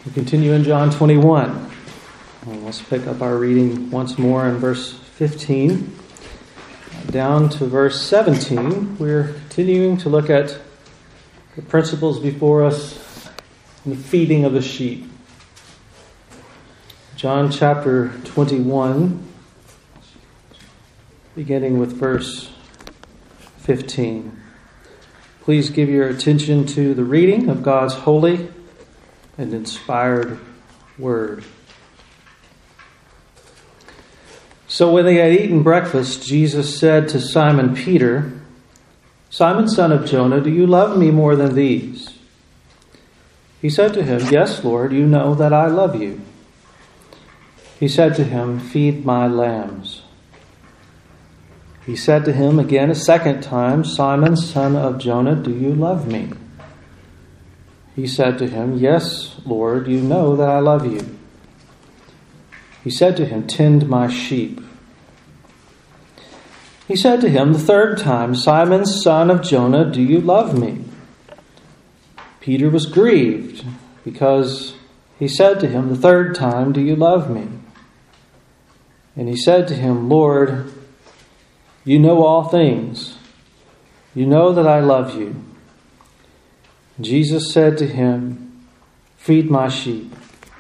We continue in John 21. Let's pick up our reading once more in verse 15. Down to verse 17, we're continuing to look at the principles before us in the feeding of the sheep. John chapter 21, beginning with verse 15. Please give your attention to the reading of God's holy and inspired word. So when they had eaten breakfast, Jesus said to Simon Peter, "Simon, son of Jonah, do you love me more than these?" He said to him, "Yes, Lord, you know that I love you." He said to him, "Feed my lambs." He said to him again a second time, "Simon, son of Jonah, do you love me?" He said to him, "Yes, Lord, you know that I love you." He said to him, "Tend my sheep." He said to him the third time, "Simon, son of Jonah, do you love me?" Peter was grieved because he said to him the third time, "Do you love me?" And he said to him, "Lord, you know all things. You know that I love you." Jesus said to him, "Feed my sheep."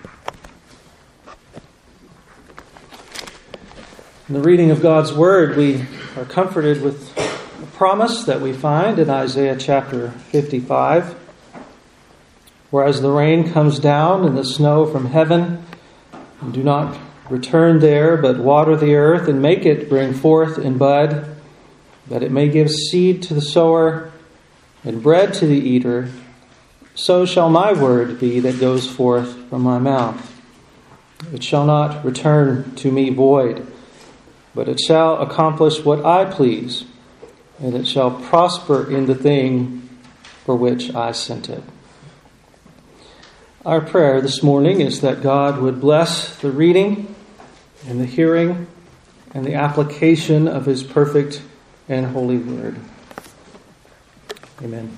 In the reading of God's Word, we are comforted with a promise that we find in Isaiah chapter 55. Whereas the rain comes down and the snow from heaven, and do not return there, but water the earth and make it bring forth and bud, that it may give seed to the sower and bread to the eater, so shall my word be that goes forth from my mouth. It shall not return to me void, but it shall accomplish what I please, and it shall prosper in the thing for which I sent it. Our prayer this morning is that God would bless the reading and the hearing and the application of His perfect and holy word. Amen.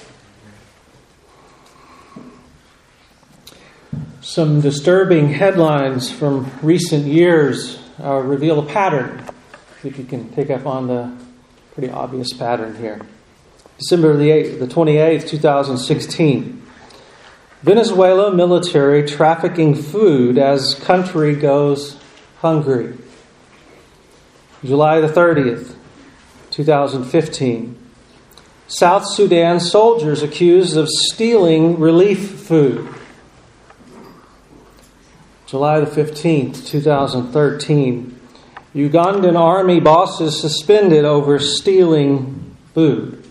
Some disturbing headlines from recent years reveal a pattern. If you can pick up on the pretty obvious pattern here. December the 28th, 2016. Venezuela military trafficking food as country goes hungry. July the 30th, 2015. South Sudan soldiers accused of stealing relief food. July the 15th, 2013. Ugandan army bosses suspended over stealing food.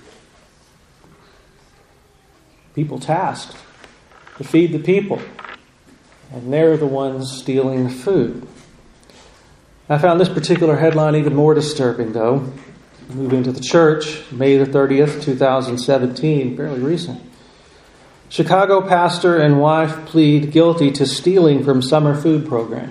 People tasked to feed the people, and they're the ones stealing the food. I found this particular headline even more disturbing, though. Moving to the church, May the 30th, 2017, fairly recent. Chicago pastor and wife plead guilty to stealing from summer food program.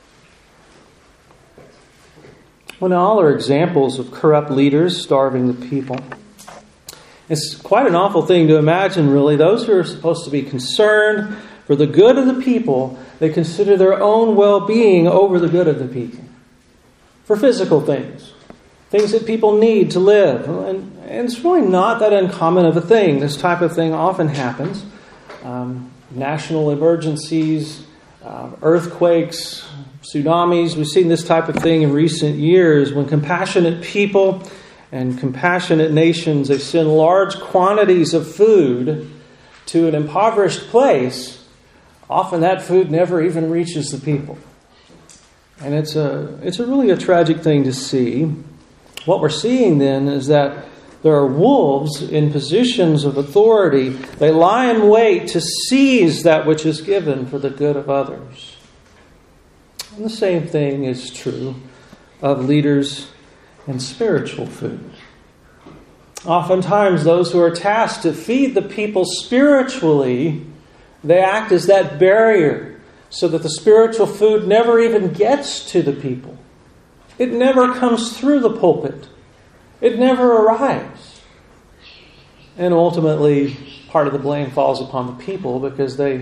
Well, now all are examples of corrupt leaders starving the people. It's quite an awful thing to imagine, really. Those who are supposed to be concerned for the good of the people, they consider their own well-being over the good of the people. For physical things that people need to live. And it's really not that uncommon of a thing. This type of thing often happens. National emergencies, earthquakes, tsunamis. We've seen this type of thing in recent years when compassionate people and compassionate nations, they send large quantities of food to an impoverished place. Often that food never even reaches the people. And it's really a tragic thing to see. What we're seeing then is that there are wolves in positions of authority. They lie in wait to seize that which is given for the good of others. And the same thing is true of leaders in spiritual food. Oftentimes those who are tasked to feed the people spiritually, they act as that barrier so that the spiritual food never even gets to the people. It never comes through the pulpit. It never arrives. And ultimately, part of the blame falls upon the people because they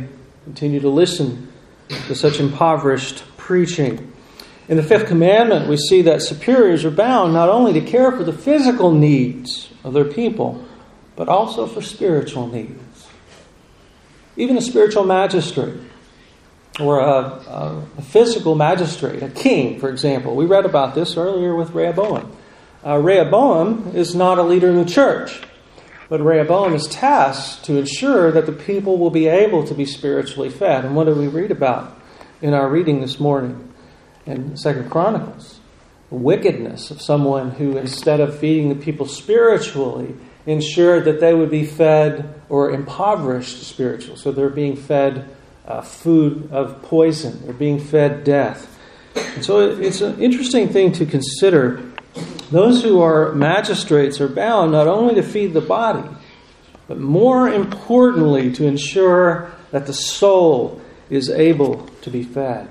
continue to listen to such impoverished preaching. In the fifth commandment, we see that superiors are bound not only to care for the physical needs of their people, but also for spiritual needs. Even a spiritual magistrate, or a physical magistrate, a king, for example. We read about this earlier with Rehoboam. Rehoboam is not a leader in the church, but Rehoboam is tasked to ensure that the people will be able to be spiritually fed. And what do we read about in our reading this morning in 2 Chronicles? The wickedness of someone who, instead of feeding the people spiritually, ensured that they would be fed or impoverished spiritually. So they're being fed food of poison. They're being fed death. And so it's an interesting thing to consider. Those who are magistrates are bound not only to feed the body, but more importantly to ensure that the soul is able to be fed.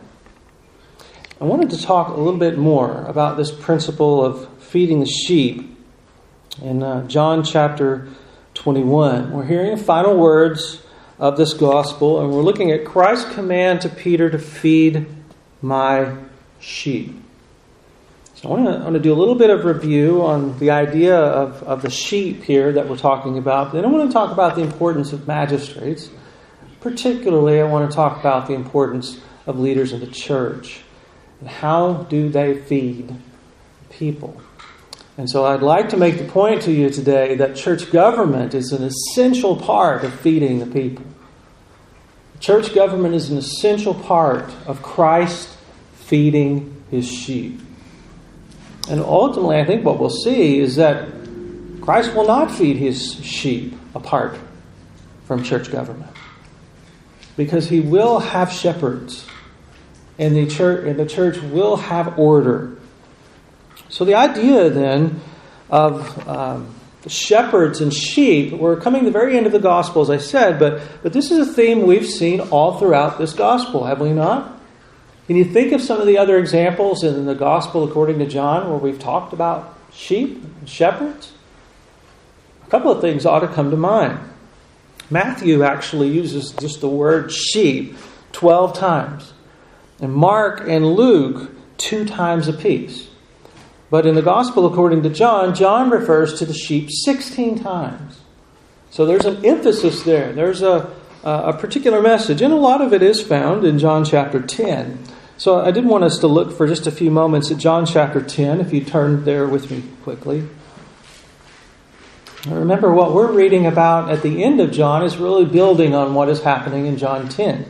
I wanted to talk a little bit more about this principle of feeding the sheep in John chapter 21. We're hearing the final words of this gospel, and we're looking at Christ's command to Peter to feed my sheep. So I want to do a little bit of review on the idea of the sheep here that we're talking about. Then I want to talk about the importance of magistrates. Particularly, I want to talk about the importance of leaders in the church. And how do they feed people? And so I'd like to make the point to you today that church government is an essential part of feeding the people. Church government is an essential part of Christ feeding his sheep. And ultimately, I think what we'll see is that Christ will not feed his sheep apart from church government, because he will have shepherds, and the church will have order. So the idea then of shepherds and sheep, we're coming to the very end of the gospel, as I said, but this is a theme we've seen all throughout this gospel, have we not? Can you think of some of the other examples in the gospel according to John where we've talked about sheep and shepherds? A couple of things ought to come to mind. Matthew actually uses just the word sheep 12 times, and Mark and Luke 2 times apiece. But in the gospel according to John, John refers to the sheep 16 times. So there's an emphasis there. There's a particular message, and a lot of it is found in John chapter 10. So I did want us to look for just a few moments at John chapter 10, if you turn there with me quickly. Now remember, what we're reading about at the end of John is really building on what is happening in John 10.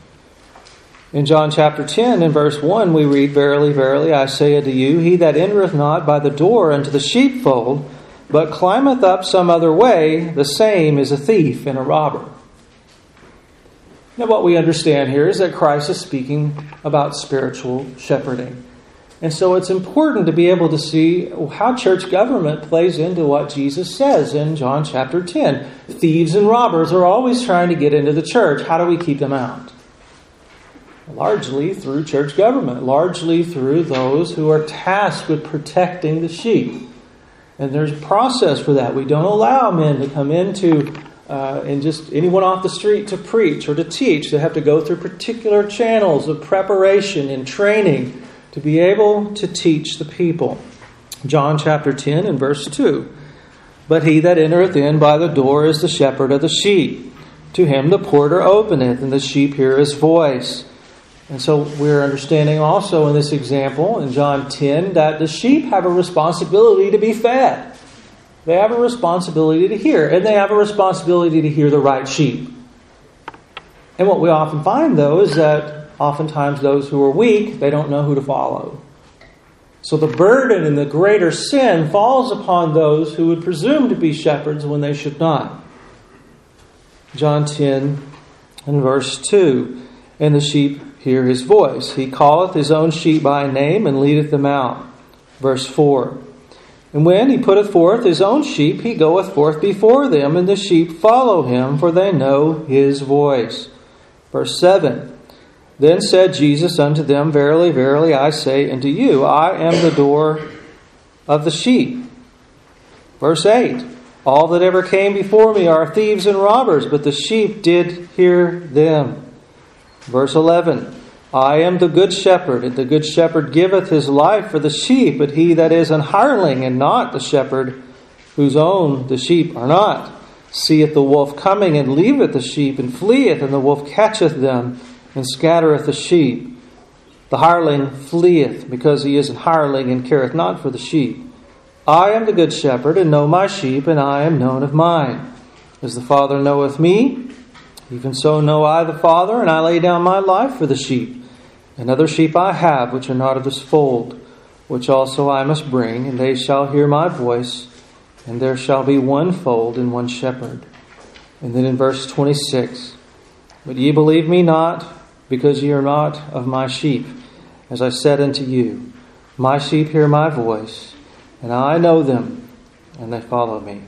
In John chapter 10, in verse 1, we read, "Verily, verily, I say unto you, he that entereth not by the door into the sheepfold, but climbeth up some other way, the same is a thief and a robber." Now what we understand here is that Christ is speaking about spiritual shepherding. And so it's important to be able to see how church government plays into what Jesus says in John chapter 10. Thieves and robbers are always trying to get into the church. How do we keep them out? Largely through church government, largely through those who are tasked with protecting the sheep. And there's a process for that. We don't allow men to come into and just anyone off the street to preach or to teach. They have to go through particular channels of preparation and training to be able to teach the people. John chapter 10 and verse 2. "But he that entereth in by the door is the shepherd of the sheep. To him the porter openeth, and the sheep hear his voice." And so we're understanding also in this example in John 10 that the sheep have a responsibility to be fed. They have a responsibility to hear, and they have a responsibility to hear the right sheep. And what we often find, though, is that oftentimes those who are weak, they don't know who to follow. So the burden and the greater sin falls upon those who would presume to be shepherds when they should not. John 10 and verse 2, "And the sheep hear his voice. He calleth his own sheep by name and leadeth them out." Verse 4, "And when he putteth forth his own sheep, he goeth forth before them, and the sheep follow him, for they know his voice." Verse 7, "Then said Jesus unto them, Verily, verily, I say unto you, I am the door of the sheep." Verse 8, "All that ever came before me are thieves and robbers, but the sheep did hear them." Verse 11, I am the good shepherd, and the good shepherd giveth his life for the sheep, but he that is an hireling and not the shepherd, whose own the sheep are not, seeth the wolf coming, and leaveth the sheep, and fleeth, and the wolf catcheth them, and scattereth the sheep. The hireling fleeth, because he is an hireling, and careth not for the sheep. I am the good shepherd, and know my sheep, and I am known of mine. As the Father knoweth me, even so know I the Father, and I lay down my life for the sheep. And other sheep I have, which are not of this fold, which also I must bring, and they shall hear my voice, and there shall be one fold and one shepherd. And then in verse 26, but ye believe me not, because ye are not of my sheep, as I said unto you. My sheep hear my voice, and I know them, and they follow me.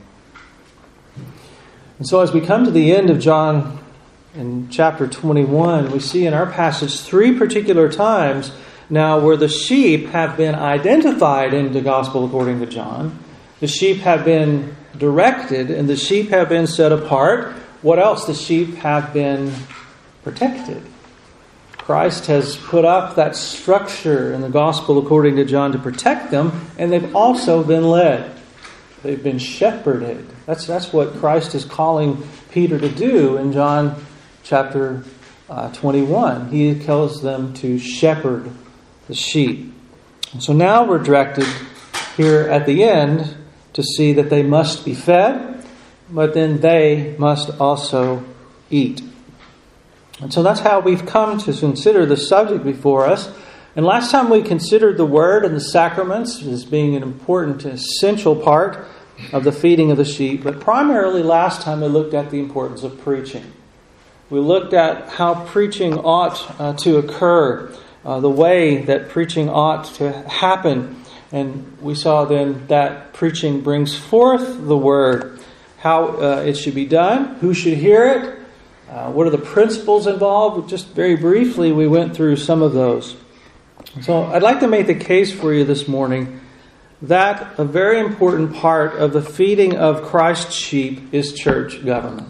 And so as we come to the end of John in chapter 21, we see in our passage 3 particular times now where the sheep have been identified in the gospel according to John. The sheep have been directed, and the sheep have been set apart. What else? The sheep have been protected. Christ has put up that structure in the gospel according to John to protect them, and they've also been led. They've been shepherded. That's what Christ is calling Peter to do in John chapter 21. He tells them to shepherd the sheep. And so now we're directed here at the end to see that they must be fed, but then they must also eat. And so that's how we've come to consider the subject before us. And last time we considered the Word and the sacraments as being an important, essential part of the feeding of the sheep. But primarily last time we looked at the importance of preaching. We looked at how preaching ought to occur, the way that preaching ought to happen. And we saw then that preaching brings forth the Word, how it should be done, who should hear it, what are the principles involved. Just very briefly, we went through some of those. So I'd like to make the case for you this morning that a very important part of the feeding of Christ's sheep is church government.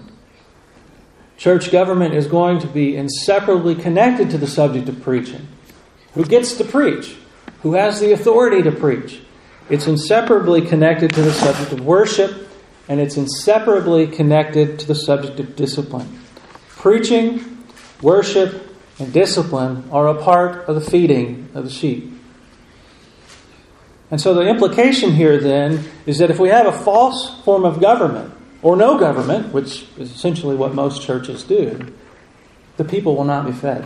Church government is going to be inseparably connected to the subject of preaching. Who gets to preach? Who has the authority to preach? It's inseparably connected to the subject of worship, and it's inseparably connected to the subject of discipline. Preaching, worship, and discipline are a part of the feeding of the sheep. And so the implication here then is that if we have a false form of government, or no government, which is essentially what most churches do, the people will not be fed.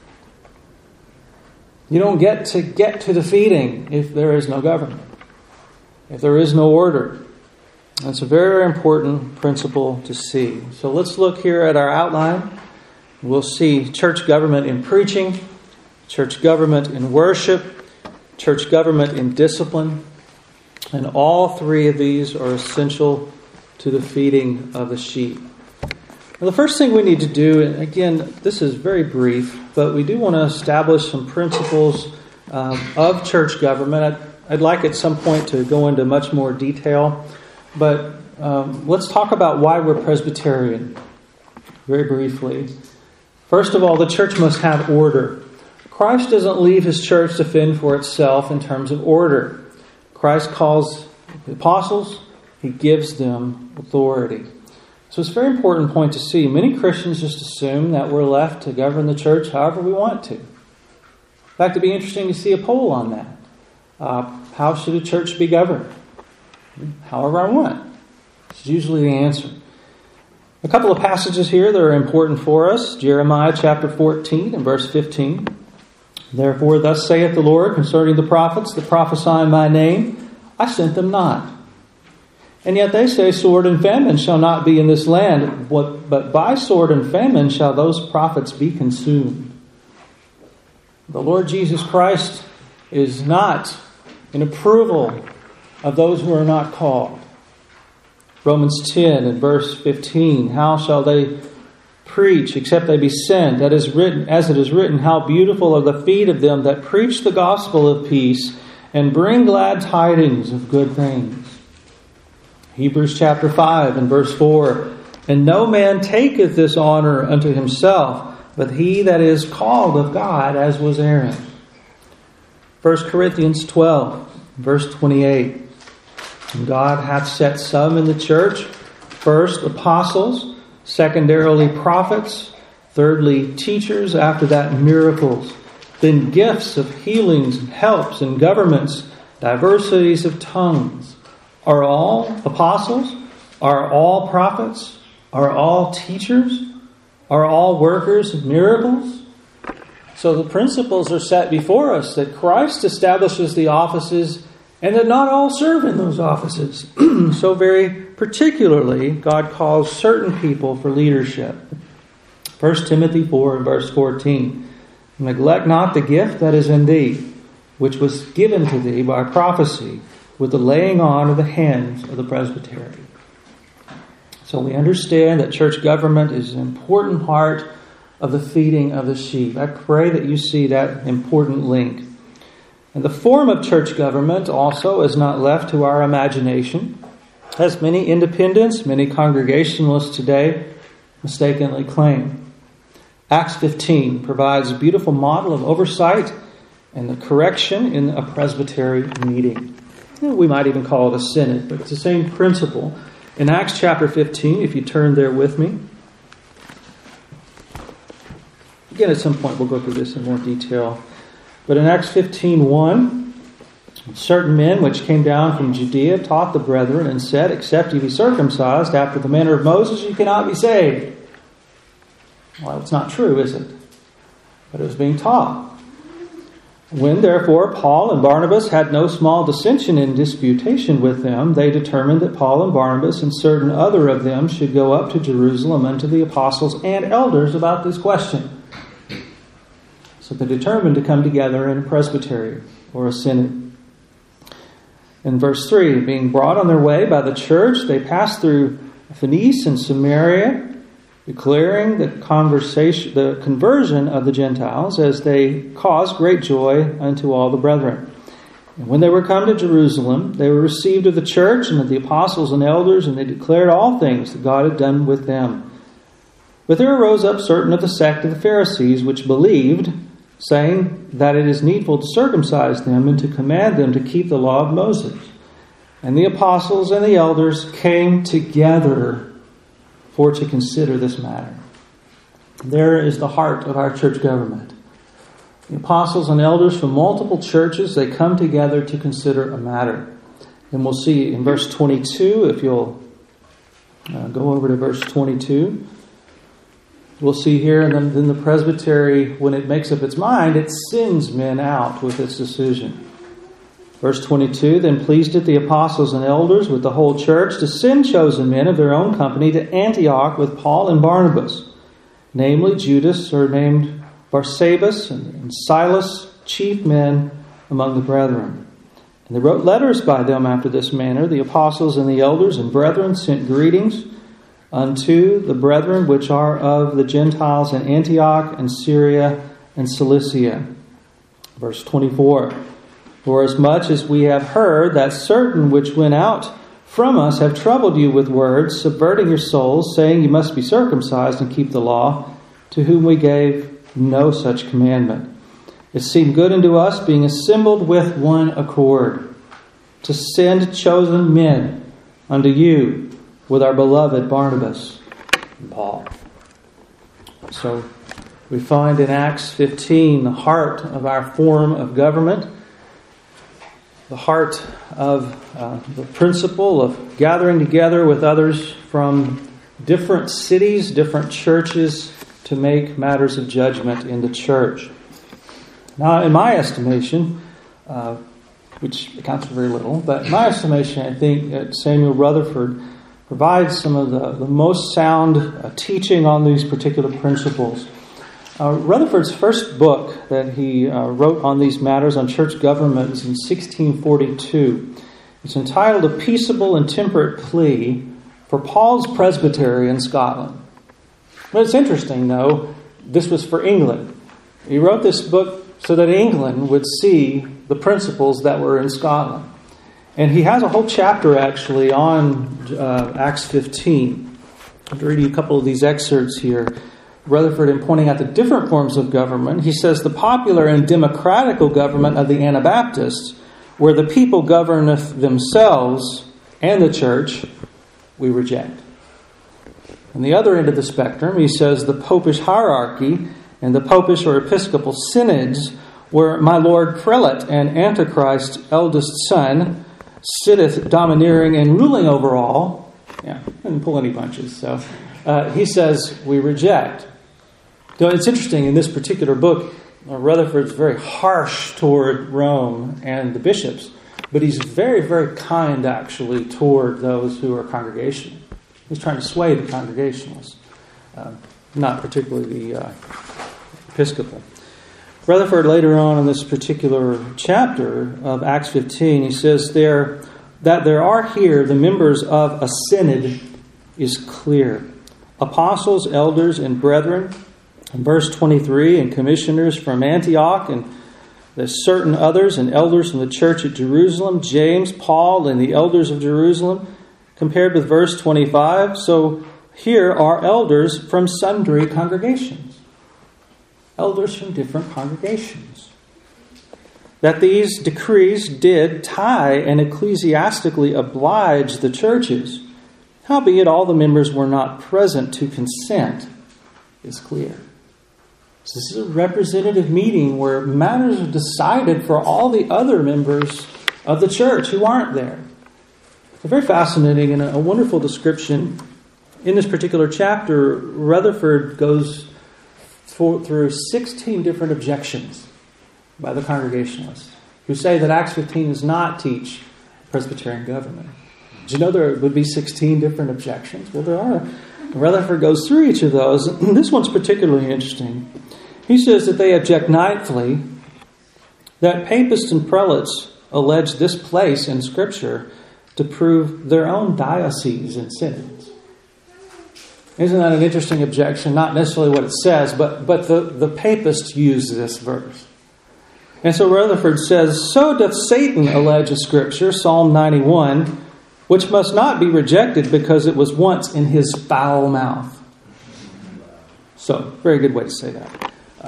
You don't get to the feeding if there is no government, if there is no order. That's a very important principle to see. So let's look here at our outline. We'll see church government in preaching, church government in worship, church government in discipline. And all three of these are essential to the feeding of the sheep. Now, the first thing we need to do, and again, this is very brief, but we do want to establish some principles of church government. I'd like at some point to go into much more detail, but let's talk about why we're Presbyterian very briefly. First of all, the church must have order. Christ doesn't leave his church to fend for itself in terms of order. Christ calls the apostles, he gives them authority. So it's a very important point to see. Many Christians just assume that we're left to govern the church however we want to. In fact, it'd be interesting to see a poll on that. How should a church be governed? However I want. It's usually the answer. A couple of passages here that are important for us. Jeremiah chapter 14 and verse 15. Therefore, thus saith the Lord concerning the prophets that prophesy in my name, I sent them not. And yet they say, sword and famine shall not be in this land, but by sword and famine shall those prophets be consumed. The Lord Jesus Christ is not in approval of those who are not called. Romans 10 and verse 15, how shall they preach except they be sent? That is written, as it is written, how beautiful are the feet of them that preach the gospel of peace and bring glad tidings of good things. Hebrews chapter 5 and verse 4, and no man taketh this honor unto himself, but he that is called of God, as was Aaron. 1 Corinthians 12, verse 28. And God hath set some in the church, first apostles, secondarily prophets, thirdly teachers, after that miracles, then gifts of healings and helps and governments, diversities of tongues. Are all apostles? Are all prophets? Are all teachers? Are all workers of miracles? So the principles are set before us that Christ establishes the offices and that not all serve in those offices. So very particularly, God calls certain people for leadership. 1 Timothy 4 and verse 14. Neglect not the gift that is in thee, which was given to thee by prophecy, with the laying on of the hands of the presbytery. So we understand that church government is an important part of the feeding of the sheep. I pray that you see that important link. And the form of church government also is not left to our imagination. As many independents, many Congregationalists today mistakenly claim. Acts 15 provides a beautiful model of oversight and the correction in a presbytery meeting. We might even call it a synod, but it's the same principle. In Acts chapter 15, if you turn there with me. Again, at some point we'll go through this in more detail. But in Acts 15:1, certain men which came down from Judea taught the brethren and said, except ye be circumcised after the manner of Moses, you cannot be saved. Well, it's not true, is it? But it was being taught. When, therefore, Paul and Barnabas had no small dissension and disputation with them, they determined that Paul and Barnabas and certain other of them should go up to Jerusalem unto the apostles and elders about this question. So they determined to come together in a presbytery or a synod. In verse 3, being brought on their way by the church, they passed through Phoenice and Samaria, declaring the conversion of the Gentiles, as they caused great joy unto all the brethren. And when they were come to Jerusalem, they were received of the church and of the apostles and elders, and they declared all things that God had done with them. But there arose up certain of the sect of the Pharisees, which believed, saying that it is needful to circumcise them and to command them to keep the law of Moses. And the apostles and the elders came together for to consider this matter. There is the heart of our church government. The apostles and elders from multiple churches, they come together to consider a matter. And we'll see in verse 22, if you'll go over to verse 22. We'll see here, and then the presbytery, when it makes up its mind, it sends men out with its decision. Verse 22, then pleased it the apostles and elders with the whole church to send chosen men of their own company to Antioch with Paul and Barnabas, namely Judas, surnamed Barsabas, and Silas, chief men among the brethren. And they wrote letters by them after this manner. The apostles and the elders and brethren sent greetings unto the brethren which are of the Gentiles in Antioch and Syria and Cilicia. Verse 24, for as much as we have heard that certain which went out from us have troubled you with words, subverting your souls, saying you must be circumcised and keep the law, to whom we gave no such commandment. It seemed good unto us, being assembled with one accord, to send chosen men unto you, with our beloved Barnabas and Paul. So we find in Acts 15 the heart of our form of government, the heart of the principle of gathering together with others from different cities, different churches, to make matters of judgment in the church. Now, in my estimation, which accounts for very little, but in my estimation, I think that Samuel Rutherford provides some of the most sound teaching on these particular principles. Rutherford's first book that he wrote on these matters on church government is in 1642. It's entitled A Peaceable and Temperate Plea for Paul's Presbytery in Scotland. But it's interesting, though, this was for England. He wrote this book so that England would see the principles that were in Scotland. And he has a whole chapter, actually, on Acts 15. I'm reading a couple of these excerpts here. Rutherford, in pointing out the different forms of government, he says the popular and democratical government of the Anabaptists, where the people governeth themselves and the church, we reject. On the other end of the spectrum, he says the popish hierarchy and the popish or episcopal synods, where my lord prelate and Antichrist's eldest son sitteth domineering and ruling over all. Yeah, didn't pull any punches. So he says we reject. So it's interesting, in this particular book, Rutherford's very harsh toward Rome and the bishops, but he's very, very kind, actually, toward those who are congregational. He's trying to sway the Congregationalists, not particularly the Episcopal. Rutherford, later on in this particular chapter of Acts 15, he says that there are here the members of a synod is clear. Apostles, elders, and brethren, in verse 23, and commissioners from Antioch, and there's certain others, and elders from the church at Jerusalem, James, Paul, and the elders of Jerusalem, compared with verse 25. So here are elders from sundry congregations. Elders from different congregations. That these decrees did tie and ecclesiastically oblige the churches, howbeit all the members were not present to consent, is clear. So this is a representative meeting where matters are decided for all the other members of the church who aren't there. It's a very fascinating and a wonderful description. In this particular chapter, Rutherford goes through 16 different objections by the Congregationalists who say that Acts 15 does not teach Presbyterian government. Did you know there would be 16 different objections? Well, there are. Rutherford goes through each of those. This one's particularly interesting. He says that they object ninthly that papists and prelates allege this place in Scripture to prove their own dioceses and synods. Isn't that an interesting objection? Not necessarily what it says, but the papists use this verse. And so Rutherford says, so doth Satan allege a Scripture, Psalm 91, which must not be rejected because it was once in his foul mouth. So, very good way to say that.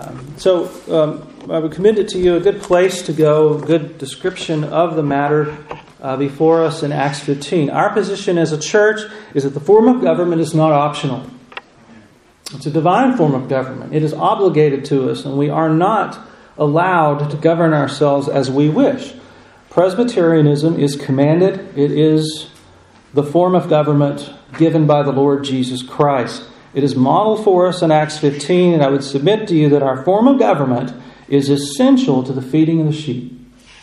I would commend it to you, a good place to go, a good description of the matter before us in Acts 15. Our position as a church is that the form of government is not optional. It's a divine form of government. It is obligated to us, and we are not allowed to govern ourselves as we wish. Presbyterianism is commanded. It is the form of government given by the Lord Jesus Christ. It is modeled for us in Acts 15, and I would submit to you that our form of government is essential to the feeding of the sheep.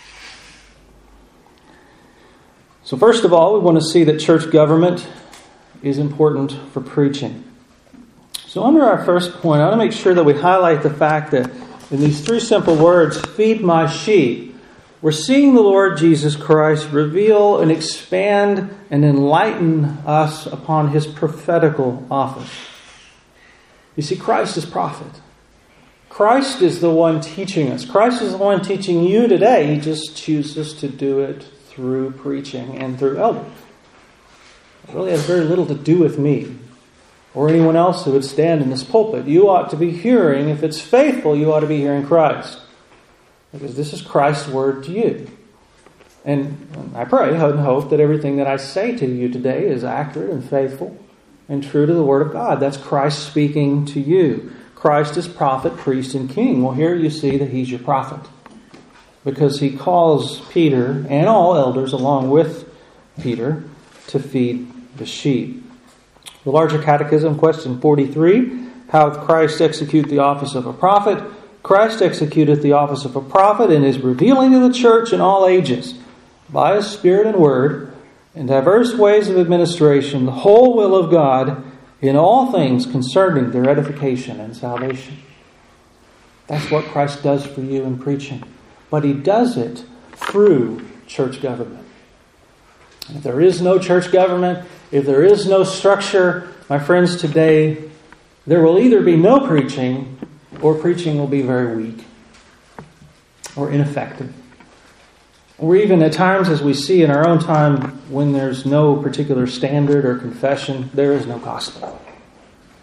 So first of all, we want to see that church government is important for preaching. So under our first point, I want to make sure that we highlight the fact that in these three simple words, feed my sheep, we're seeing the Lord Jesus Christ reveal and expand and enlighten us upon his prophetical office. You see, Christ is prophet. Christ is the one teaching us. Christ is the one teaching you today. He just chooses to do it through preaching and through elders. It really has very little to do with me or anyone else who would stand in this pulpit. You ought to be hearing, if it's faithful, you ought to be hearing Christ. Because this is Christ's word to you. And I pray and hope that everything that I say to you today is accurate and faithful and true to the Word of God. That's Christ speaking to you. Christ is prophet, priest, and king. Well, here you see that he's your prophet. Because he calls Peter and all elders along with Peter to feed the sheep. The Larger Catechism, question 43. How doth Christ execute the office of a prophet? Christ executeth the office of a prophet and is revealing to the church in all ages, by his Spirit and Word, in diverse ways of administration, the whole will of God in all things concerning their edification and salvation. That's what Christ does for you in preaching. But he does it through church government. If there is no church government, if there is no structure, my friends, today, there will either be no preaching or preaching will be very weak or ineffective. Or even at times, as we see in our own time, when there's no particular standard or confession, there is no gospel.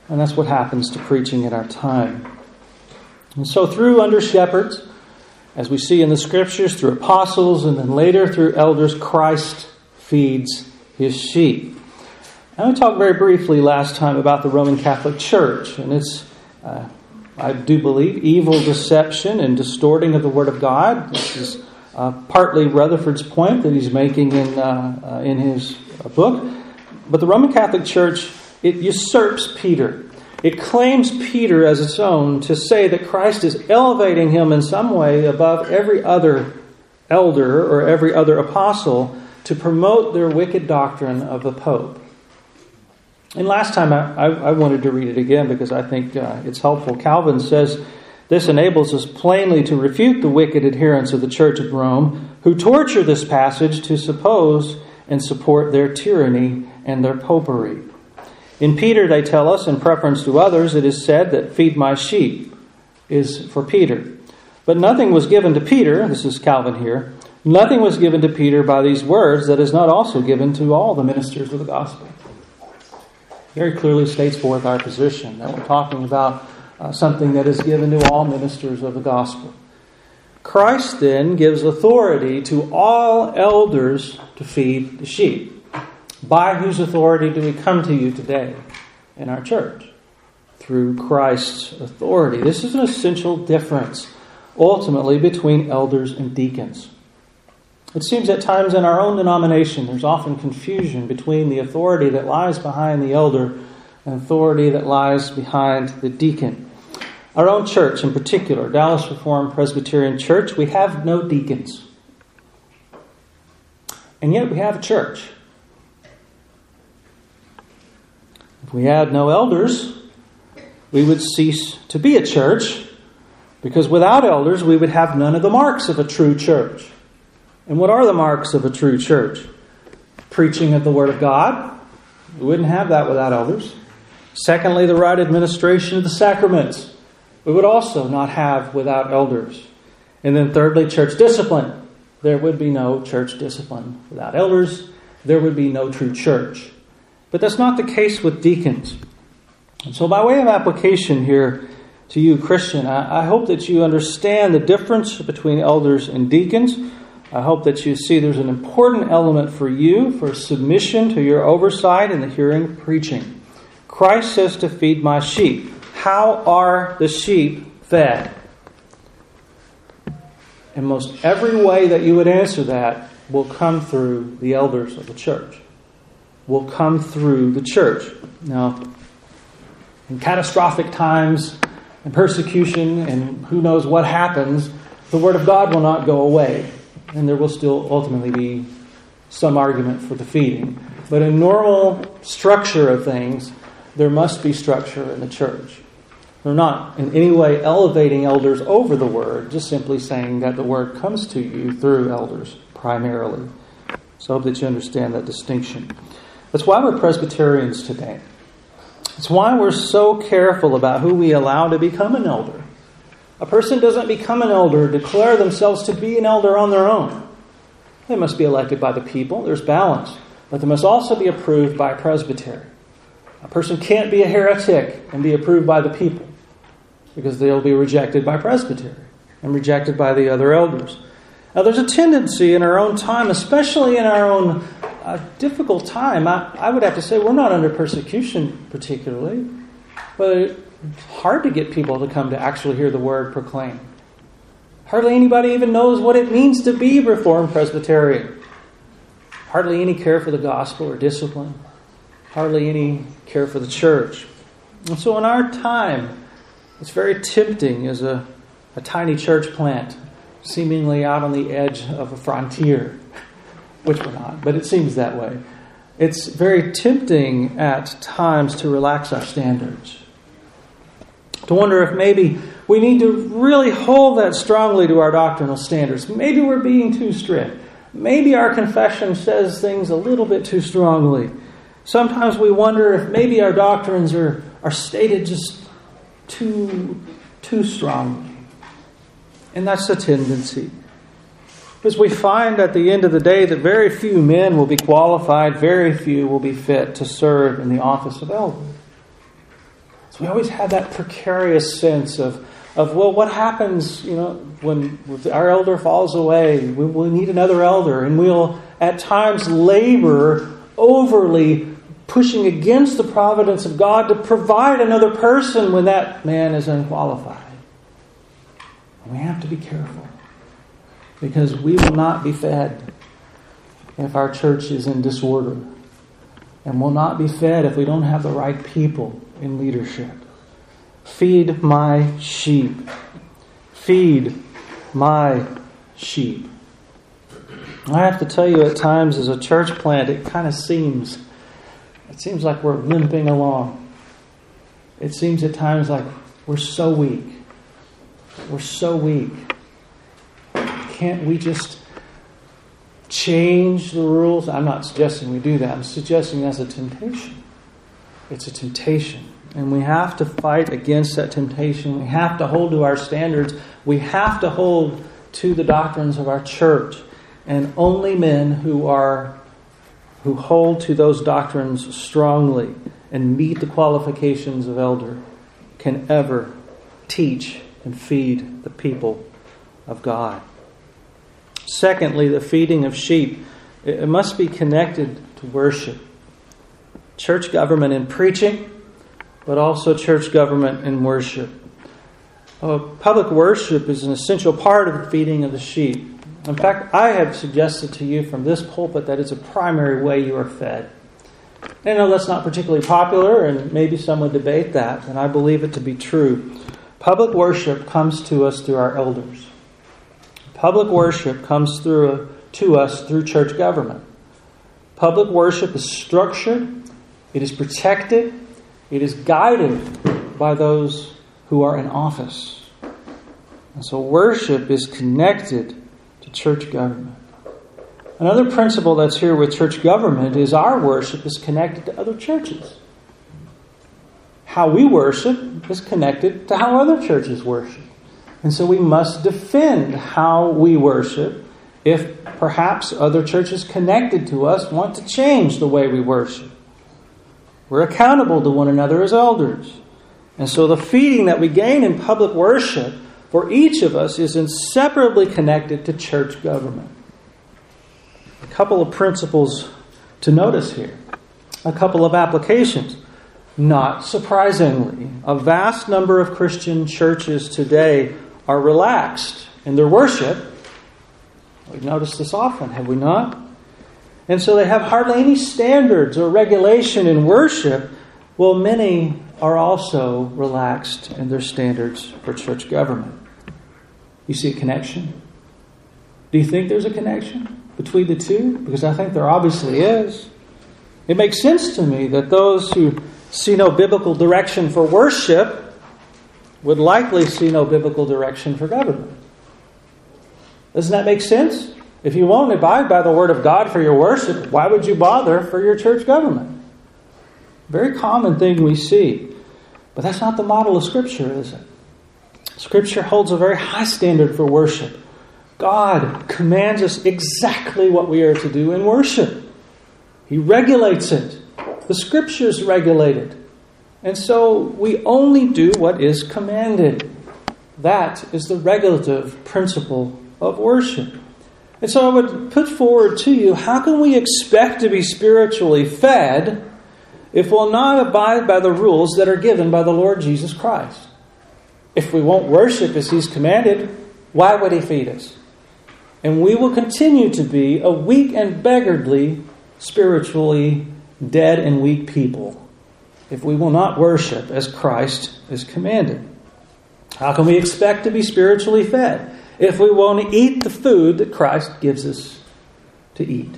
And that's what happens to preaching in our time. And so through under-shepherds, as we see in the Scriptures, through apostles, and then later through elders, Christ feeds His sheep. And we talked very briefly last time about the Roman Catholic Church, and its, I do believe, evil deception and distorting of the Word of God. This is partly Rutherford's point that he's making in his book. But the Roman Catholic Church, it usurps Peter. It claims Peter as its own to say that Christ is elevating him in some way above every other elder or every other apostle to promote their wicked doctrine of the Pope. And last time I wanted to read it again because I think it's helpful. Calvin says, this enables us plainly to refute the wicked adherents of the Church of Rome who torture this passage to suppose and support their tyranny and their popery. In Peter, they tell us, in preference to others, it is said that feed my sheep is for Peter. But nothing was given to Peter, this is Calvin here, nothing was given to Peter by these words that is not also given to all the ministers of the gospel. Very clearly states forth our position that we're talking about something that is given to all ministers of the gospel. Christ then gives authority to all elders to feed the sheep. By whose authority do we come to you today in our church? Through Christ's authority. This is an essential difference, ultimately, between elders and deacons. It seems at times in our own denomination there's often confusion between the authority that lies behind the elder and authority that lies behind the deacon. Our own church in particular, Dallas Reformed Presbyterian Church, we have no deacons. And yet we have a church. If we had no elders, we would cease to be a church, because without elders we would have none of the marks of a true church. And what are the marks of a true church? Preaching of the Word of God. We wouldn't have that without elders. Secondly, the right administration of the sacraments. We would also not have without elders. And then thirdly, church discipline. There would be no church discipline without elders. There would be no true church. But that's not the case with deacons. And so by way of application here to you, Christian, I hope that you understand the difference between elders and deacons. I hope that you see there's an important element for you for submission to your oversight in the hearing of preaching. Christ says to feed my sheep. How are the sheep fed? In most every way that you would answer that will come through the elders of the church. Will come through the church. Now, in catastrophic times and persecution and who knows what happens, the Word of God will not go away. And there will still ultimately be some argument for the feeding. But in normal structure of things, there must be structure in the church. They're not in any way elevating elders over the Word, just simply saying that the Word comes to you through elders primarily. So I hope that you understand that distinction. That's why we're Presbyterians today. It's why we're so careful about who we allow to become an elder. A person doesn't become an elder, declare themselves to be an elder on their own. They must be elected by the people. There's balance. But they must also be approved by a presbytery. A person can't be a heretic and be approved by the people, because they'll be rejected by presbytery and rejected by the other elders. Now, there's a tendency in our own time, especially in our own difficult time. I would have to say we're not under persecution particularly, but it's hard to get people to come to actually hear the Word proclaimed. Hardly anybody even knows what it means to be Reformed Presbyterian. Hardly any care for the gospel or discipline. Hardly any care for the church. And so in our time, it's very tempting as a tiny church plant, seemingly out on the edge of a frontier, which we're not, but it seems that way. It's very tempting at times to relax our standards. To wonder if maybe we need to really hold that strongly to our doctrinal standards. Maybe we're being too strict. Maybe our confession says things a little bit too strongly. Sometimes we wonder if maybe our doctrines are stated just too strongly. And that's the tendency. Because we find at the end of the day that very few men will be qualified, very few will be fit to serve in the office of elder. So we always have that precarious sense of well, what happens, when our elder falls away? We'll need another elder, and we'll at times labor overly, pushing against the providence of God to provide another person when that man is unqualified. And we have to be careful, because we will not be fed if our church is in disorder, and will not be fed if we don't have the right people in leadership. Feed my sheep. Feed my sheep. I have to tell you, at times as a church plant, it seems like we're limping along. It seems at times like we're so weak. We're so weak. Can't we just change the rules? I'm not suggesting we do that. I'm suggesting that's a temptation. It's a temptation. And we have to fight against that temptation. We have to hold to our standards. We have to hold to the doctrines of our church. And only men who hold to those doctrines strongly and meet the qualifications of elder can ever teach and feed the people of God. Secondly, the feeding of sheep. It must be connected to worship. Church government and preaching, but also church government and worship. Public worship is an essential part of the feeding of the sheep. In fact, I have suggested to you from this pulpit that it's a primary way you are fed. I know that's not particularly popular, and maybe some would debate that, and I believe it to be true. Public worship comes to us through our elders. Public worship comes to us through church government. Public worship is structured, it is protected, it is guided by those who are in office. And so worship is connected to church government. Another principle that's here with church government is our worship is connected to other churches. How we worship is connected to how other churches worship. And so we must defend how we worship if perhaps other churches connected to us want to change the way we worship. We're accountable to one another as elders. And so the feeding that we gain in public worship for each of us is inseparably connected to church government. A couple of principles to notice here. A couple of applications. Not surprisingly, a vast number of Christian churches today are relaxed in their worship. We've noticed this often, have we not? And so they have hardly any standards or regulation in worship. Well, many are also relaxed in their standards for church government. You see a connection? Do you think there's a connection between the two? Because I think there obviously is. It makes sense to me that those who see no biblical direction for worship would likely see no biblical direction for government. Doesn't that make sense? If you won't abide by the Word of God for your worship, why would you bother for your church government? Very common thing we see. But that's not the model of Scripture, is it? Scripture holds a very high standard for worship. God commands us exactly what we are to do in worship. He regulates it. The Scriptures regulate it. And so we only do what is commanded. That is the regulative principle of worship. And so I would put forward to you, how can we expect to be spiritually fed if we'll not abide by the rules that are given by the Lord Jesus Christ? If we won't worship as He's commanded, why would He feed us? And we will continue to be a weak and beggarly, spiritually dead and weak people if we will not worship as Christ is commanded. How can we expect to be spiritually fed if we won't eat the food that Christ gives us to eat?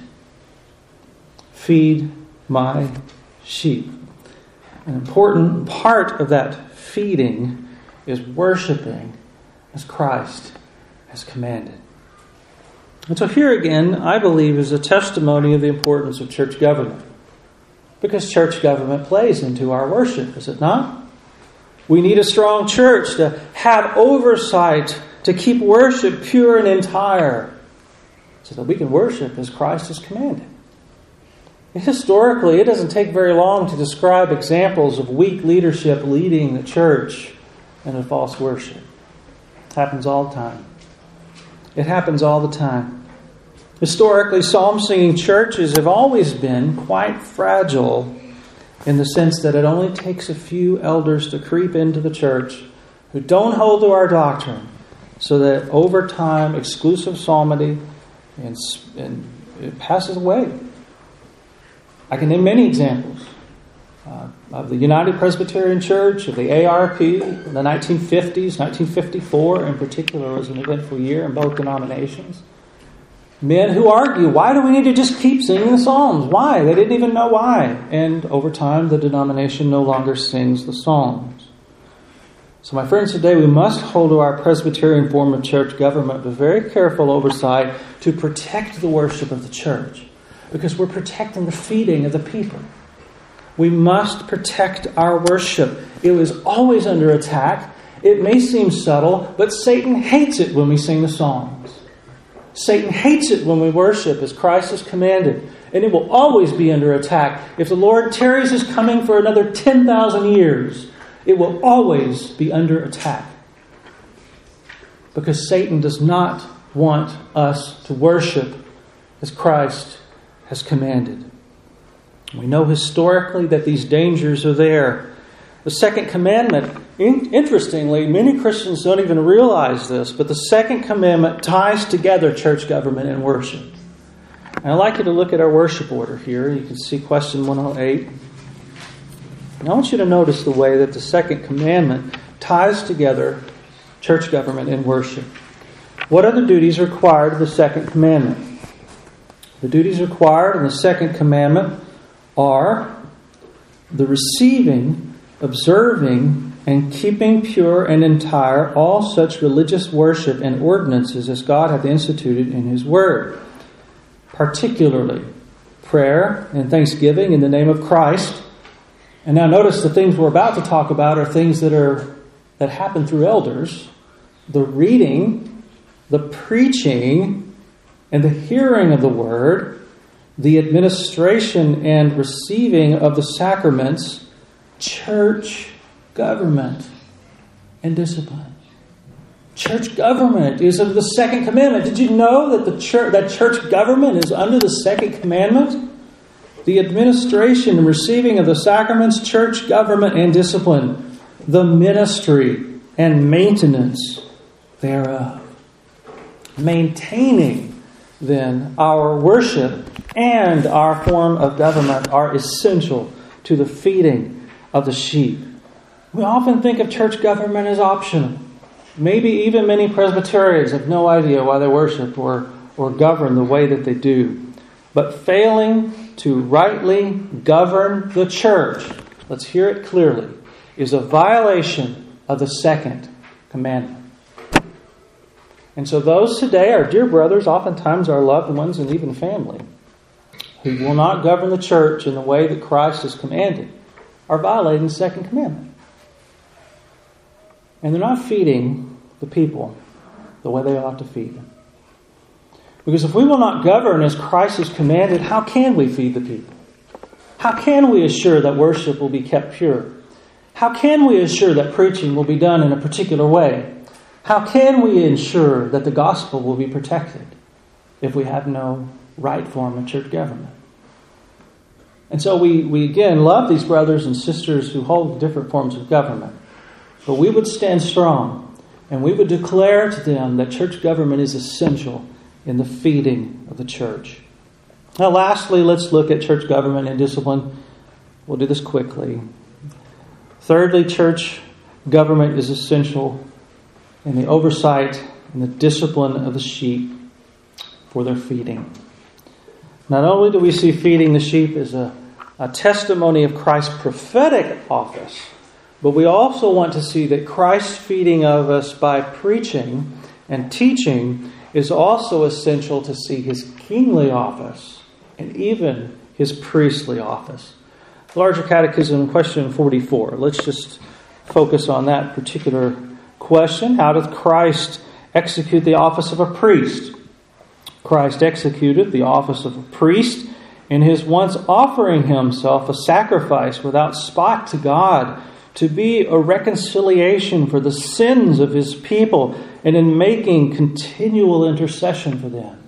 Feed my sheep. An important part of that feeding is worshiping as Christ has commanded. And so here again, I believe, is a testimony of the importance of church government. Because church government plays into our worship, is it not? We need a strong church to have oversight, to keep worship pure and entire, so that we can worship as Christ has commanded. Historically, it doesn't take very long to describe examples of weak leadership leading the church into false worship. It happens all the time. It happens all the time. Historically, psalm-singing churches have always been quite fragile in the sense that it only takes a few elders to creep into the church who don't hold to our doctrine, so that over time, exclusive psalmody and it passes away. I can name many examples of the United Presbyterian Church, of the ARP, in the 1950s, 1954 in particular was an eventful year in both denominations. Men who argue, why do we need to just keep singing the Psalms? Why? They didn't even know why. And over time, the denomination no longer sings the Psalms. So my friends, today we must hold to our Presbyterian form of church government with very careful oversight to protect the worship of the church, because we're protecting the feeding of the people. We must protect our worship. It was always under attack. It may seem subtle, but Satan hates it when we sing the Psalms. Satan hates it when we worship as Christ has commanded. And it will always be under attack. If the Lord tarries his coming for another 10,000 years, it will always be under attack. Because Satan does not want us to worship as Christ has commanded. We know historically that these dangers are there. The second commandment, interestingly, many Christians don't even realize this, but the second commandment ties together church government and worship. And I'd like you to look at our worship order here. You can see question 108. And I want you to notice the way that the second commandment ties together church government and worship. What are the duties required of the second commandment? The duties required in the second commandment are the receiving, observing, and keeping pure and entire all such religious worship and ordinances as God hath instituted in His Word, particularly prayer and thanksgiving in the name of Christ. And now notice the things we're about to talk about are things that happen through elders. The reading, the preaching, and the hearing of the Word, the administration and receiving of the sacraments, church government and discipline. Church government is of the second commandment. Did you know that church government is under the second commandment? The administration and receiving of the sacraments, church government and discipline, the ministry and maintenance thereof. Maintaining, then, our worship and our form of government are essential to the feeding of the sheep. We often think of church government as optional. Maybe even many Presbyterians have no idea why they worship or govern the way that they do. But failing to rightly govern the church, let's hear it clearly, is a violation of the second commandment. And so those today, our dear brothers, oftentimes our loved ones and even family, who will not govern the church in the way that Christ has commanded, are violating the second commandment. And they're not feeding the people the way they ought to feed them. Because if we will not govern as Christ has commanded, how can we feed the people? How can we assure that worship will be kept pure? How can we assure that preaching will be done in a particular way? How can we ensure that the gospel will be protected if we have no right form of church government? And so we again love these brothers and sisters who hold different forms of government. But we would stand strong and we would declare to them that church government is essential in the feeding of the church. Now lastly, let's look at church government and discipline. We'll do this quickly. Thirdly, church government is essential in the oversight and the discipline of the sheep for their feeding. Not only do we see feeding the sheep as a testimony of Christ's prophetic office, but we also want to see that Christ's feeding of us by preaching and teaching is also essential to see His kingly office and even His priestly office. Larger Catechism, question 44. Let's just focus on that particular question. How does Christ execute the office of a priest? Christ executed the office of a priest in His once offering Himself a sacrifice without spot to God, to be a reconciliation for the sins of His people, and in making continual intercession for them.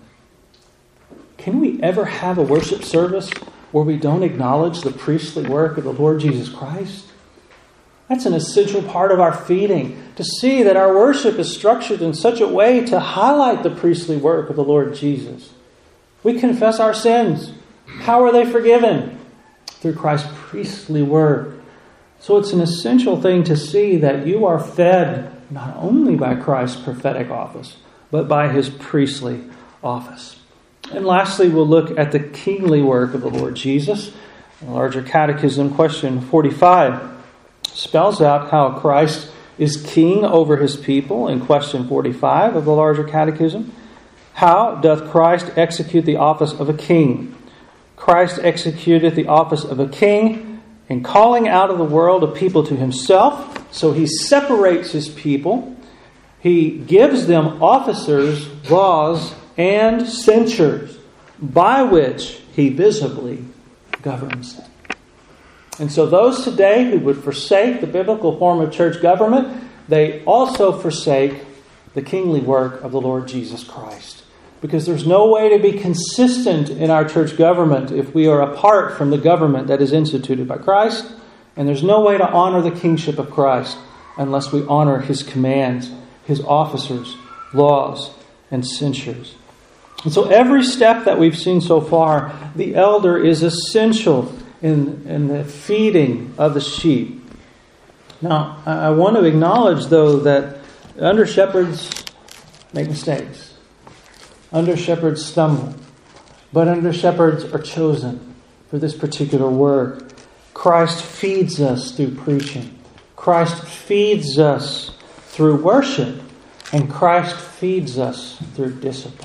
Can we ever have a worship service where we don't acknowledge the priestly work of the Lord Jesus Christ? That's an essential part of our feeding, to see that our worship is structured in such a way to highlight the priestly work of the Lord Jesus. We confess our sins. How are they forgiven? Through Christ's priestly work. So it's an essential thing to see that you are fed not only by Christ's prophetic office, but by His priestly office. And lastly, we'll look at the kingly work of the Lord Jesus. The Larger Catechism, question 45, spells out how Christ is king over His people in question 45 of the Larger Catechism. How doth Christ execute the office of a king? Christ executed the office of a king in calling out of the world a people to Himself. So He separates His people. He gives them officers, laws, and censures by which He visibly governs them. And so those today who would forsake the biblical form of church government, they also forsake the kingly work of the Lord Jesus Christ. Because there's no way to be consistent in our church government if we are apart from the government that is instituted by Christ. And there's no way to honor the kingship of Christ unless we honor His commands, His officers, laws, and censures. And so every step that we've seen so far, the elder is essential in the feeding of the sheep. Now, I want to acknowledge, though, that under shepherds make mistakes. Under shepherds stumble. But under shepherds are chosen for this particular work. Christ feeds us through preaching. Christ feeds us through worship. And Christ feeds us through discipline.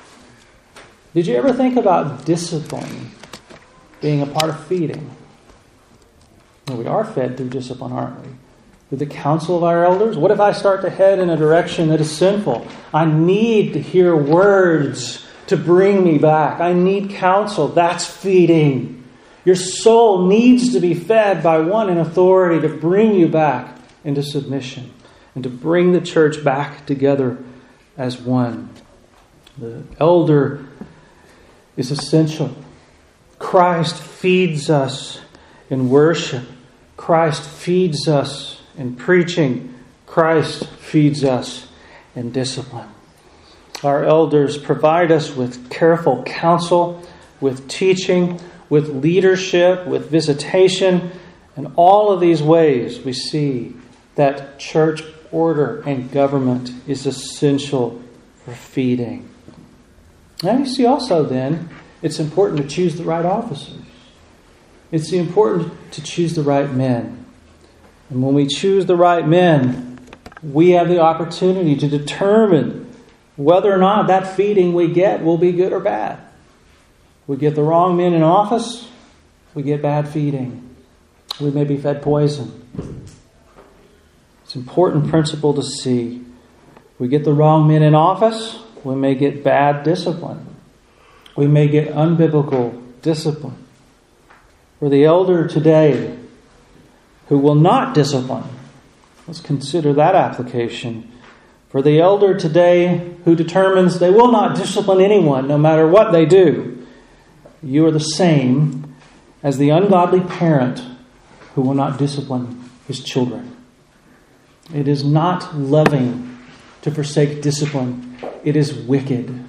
Did you ever think about discipline being a part of feeding? Well, we are fed through discipline, aren't we? Through the counsel of our elders. What if I start to head in a direction that is sinful? I need to hear words to bring me back. I need counsel. That's feeding. Your soul needs to be fed by one in authority to bring you back into submission and to bring the church back together as one. The elder is essential. Christ feeds us in worship. Christ feeds us in preaching. Christ feeds us in discipline. Our elders provide us with careful counsel, with teaching, with leadership, with visitation. In all of these ways, we see that church order and government is essential for feeding. Now you see also then, it's important to choose the right officers. It's important to choose the right men. And when we choose the right men, we have the opportunity to determine whether or not that feeding we get will be good or bad. We get the wrong men in office, we get bad feeding. We may be fed poison. It's an important principle to see. We get the wrong men in office, we may get bad discipline. We may get unbiblical discipline. For the elder today who will not discipline, let's consider that application. For the elder today who determines they will not discipline anyone no matter what they do, you are the same as the ungodly parent who will not discipline his children. It is not loving to forsake discipline. It is wicked.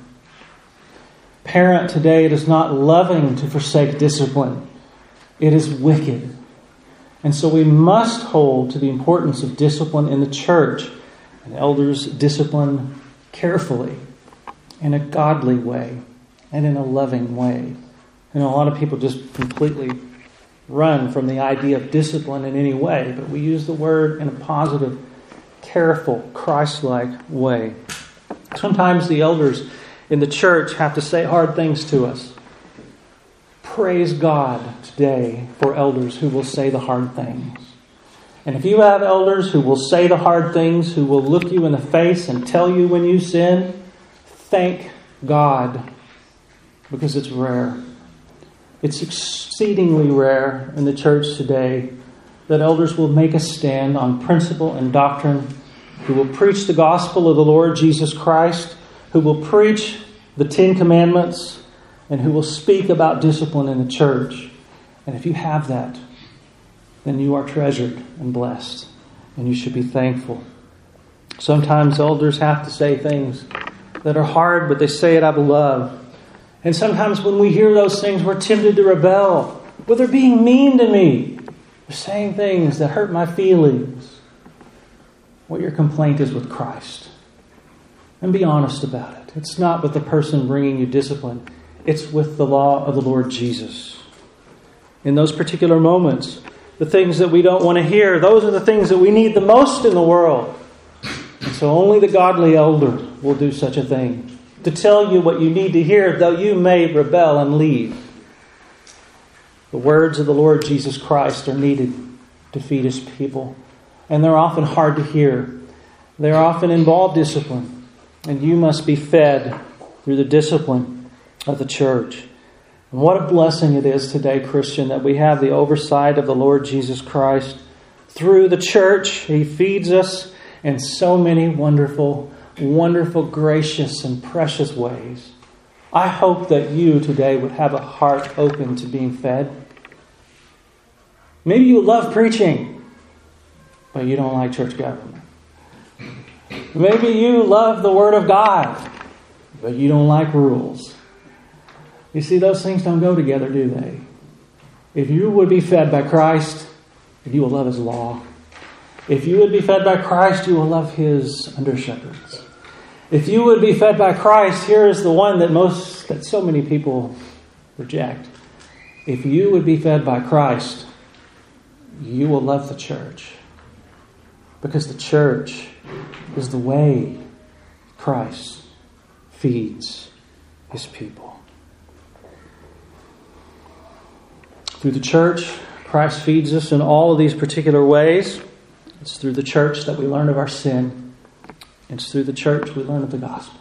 Parent today, it is not loving to forsake discipline. It is wicked. And so we must hold to the importance of discipline in the church. And elders discipline carefully, in a godly way, and in a loving way. A lot of people just completely run from the idea of discipline in any way, but we use the word in a positive, careful, Christ-like way. Sometimes the elders in the church have to say hard things to us. Praise God today for elders who will say the hard things. And if you have elders who will say the hard things, who will look you in the face and tell you when you sin, thank God, because it's rare. It's exceedingly rare in the church today that elders will make a stand on principle and doctrine, who will preach the gospel of the Lord Jesus Christ, who will preach the 10 Commandments, and who will speak about discipline in the church. And if you have that, then you are treasured and blessed, and you should be thankful. Sometimes elders have to say things that are hard, but they say it out of love. And sometimes when we hear those things, we're tempted to rebel. Well, they're being mean to me. They're saying things that hurt my feelings. What your complaint is with Christ. And be honest about it. It's not with the person bringing you discipline. It's with the law of the Lord Jesus. In those particular moments, the things that we don't want to hear, those are the things that we need the most in the world. And so only the godly elder will do such a thing, to tell you what you need to hear, though you may rebel and leave. The words of the Lord Jesus Christ are needed to feed His people. And they're often hard to hear. They often involve discipline. And you must be fed through the discipline of the church. And what a blessing it is today, Christian, that we have the oversight of the Lord Jesus Christ. Through the church, He feeds us in so many wonderful, gracious, and precious ways. I hope that you today would have a heart open to being fed. Maybe you love preaching, but you don't like church government. Maybe you love the Word of God, but you don't like rules. You see, those things don't go together, do they? If you would be fed by Christ, you will love His law. If you would be fed by Christ, you will love His under-shepherds. If you would be fed by Christ, here is the one that so many people reject. If you would be fed by Christ, you will love the church. Because the church is the way Christ feeds His people. Through the church, Christ feeds us in all of these particular ways. It's through the church that we learn of our sin. It's through the church we learn of the gospel.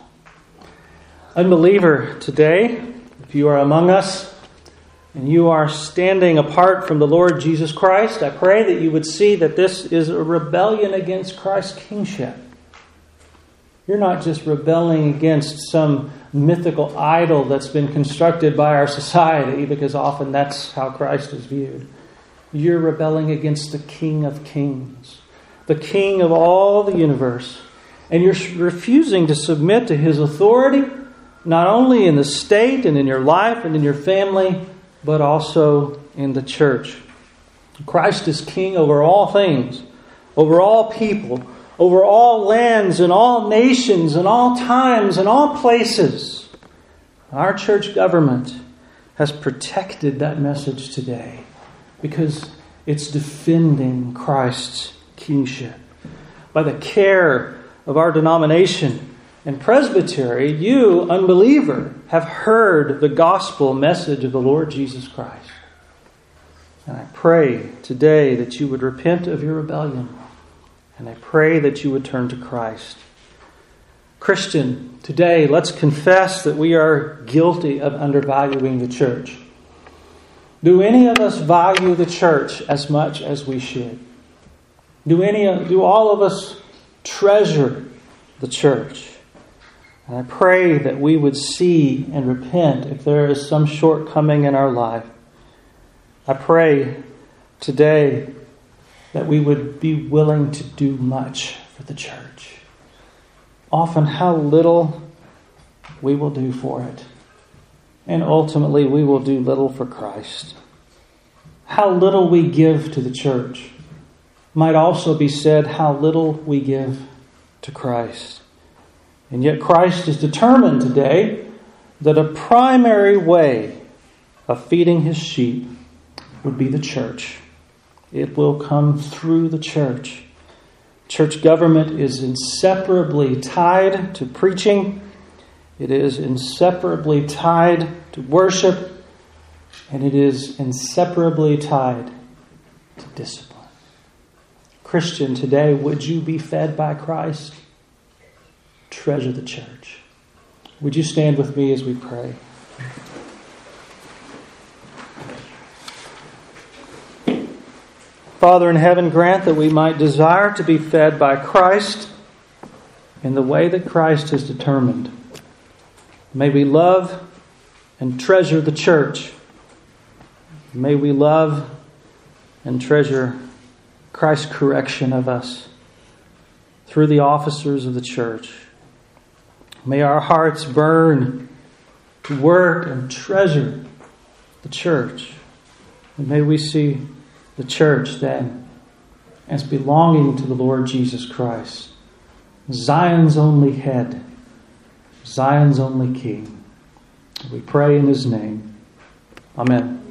Unbeliever, today, if you are among us and you are standing apart from the Lord Jesus Christ, I pray that you would see that this is a rebellion against Christ's kingship. You're not just rebelling against some mythical idol that's been constructed by our society, because often that's how Christ is viewed. You're rebelling against the King of Kings, the King of all the universe. And you're refusing to submit to His authority, not only in the state and in your life and in your family, but also in the church. Christ is King over all things, over all people, over all lands and all nations and all times and all places. Our church government has protected that message today because it's defending Christ's kingship. By the care of our denomination and presbytery, you, unbeliever, have heard the gospel message of the Lord Jesus Christ. And I pray today that you would repent of your rebellion. And I pray that you would turn to Christ. Christian, today let's confess that we are guilty of undervaluing the church. Do any of us value the church as much as we should? Do all of us treasure the church? And I pray that we would see and repent if there is some shortcoming in our life. I pray today that we would be willing to do much for the church. Often how little we will do for it. And ultimately we will do little for Christ. How little we give to the church might also be said how little we give to Christ. And yet Christ is determined today that a primary way of feeding His sheep would be the church. It will come through the church. Church government is inseparably tied to preaching. It is inseparably tied to worship. And it is inseparably tied to discipline. Christian, today, would you be fed by Christ? Treasure the church. Would you stand with me as we pray? Father in heaven, grant that we might desire to be fed by Christ in the way that Christ has determined. May we love and treasure the church. May we love and treasure Christ's correction of us through the officers of the church. May our hearts burn to work and treasure the church. And may we see the church then as belonging to the Lord Jesus Christ, Zion's only head, Zion's only King. We pray in His name. Amen.